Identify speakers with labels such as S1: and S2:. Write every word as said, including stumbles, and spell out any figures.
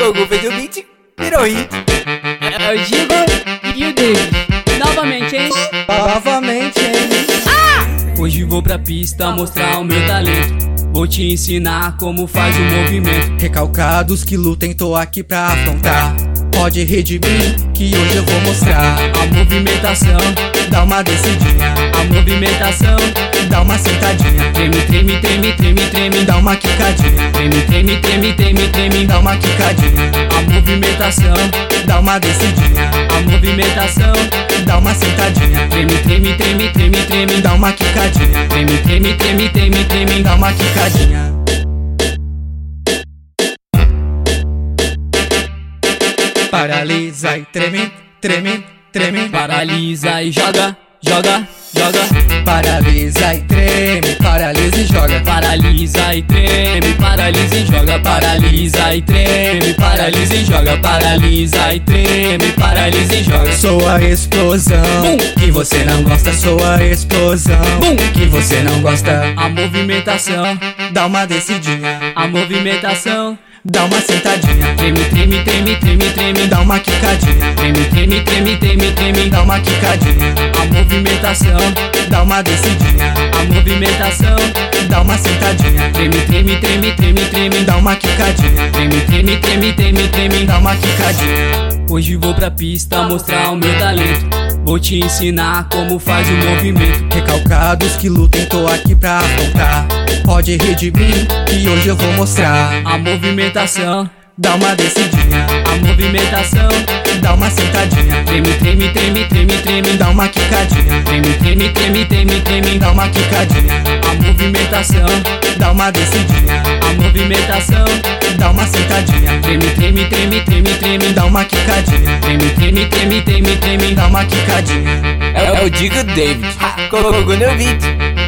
S1: Goku fez o beat, virou hit.
S2: É o Digo e o David. Novamente, hein?
S3: Novamente, hein?
S2: Ah! Hoje vou pra pista mostrar o meu talento. Vou te ensinar como faz o movimento.
S3: Recalcados que lutem, tô aqui pra afrontar. Pode rir de mim, que hoje eu vou mostrar.
S2: A movimentação,
S3: dá uma descidinha.
S2: a movimentação,
S3: Dá uma sentadinha.
S2: treme, treme, treme, treme, treme.
S3: Dá uma quicadinha.
S2: Treme, treme, treme, treme, treme.
S3: Dá uma quicadinha.
S2: A movimentação,
S3: Dá uma descidinha.
S2: a movimentação,
S3: Dá uma sentadinha.
S2: treme, treme, treme, treme, treme.
S3: Dá uma quicadinha.
S2: Treme, treme, treme, treme, treme.
S3: Dá uma quicadinha. Paralisa e treme, treme, treme.
S2: Paralisa e joga, joga, joga.
S3: Paralisa e treme, paralisa e joga.
S2: Paralisa e treme, paralisa e joga. Paralisa e treme, paralisa e joga. Paralisa e treme, paralisa e joga.
S3: Sou a explosão
S2: Bum.
S3: que você não gosta. Sou a explosão
S2: Bum.
S3: que você não gosta.
S2: A movimentação,
S3: Dá uma descidinha.
S2: a movimentação.
S3: Dá uma sentadinha.
S2: Treme, treme, treme, treme, treme.
S3: Dá uma quicadinha.
S2: Treme, treme, treme, treme, treme.
S3: Dá uma quicadinha.
S2: A movimentação,
S3: Dá uma descidinha.
S2: a movimentação.
S3: Dá uma sentadinha.
S2: Treme, treme, treme, treme, treme.
S3: Dá uma quicadinha.
S2: Treme, treme, treme, treme, treme.
S3: Dá uma quicadinha.
S2: Hoje vou pra pista mostrar o meu talento. Vou te ensinar como faz o movimento.
S3: Recalcados que lutem, tô aqui pra afrontar. Pode rir de mim, que hoje eu vou mostrar.
S2: A movimentação,
S3: Dá uma descidinha.
S2: a movimentação.
S3: Dá uma sentadinha.
S2: Treme, treme, treme, treme, treme.
S3: Dá uma quicadinha.
S2: Treme, treme, treme, treme, treme.
S3: Dá uma quicadinha.
S2: A movimentação,
S3: Dá uma descidinha.
S2: a movimentação.
S3: Dá uma sentadinha.
S2: Treme, treme, treme, treme, treme.
S3: Dá uma quicadinha.
S2: Treme, treme, treme, treme, treme.
S3: Dá uma quicadinha.
S1: É, é o Digo David, Goku no beat.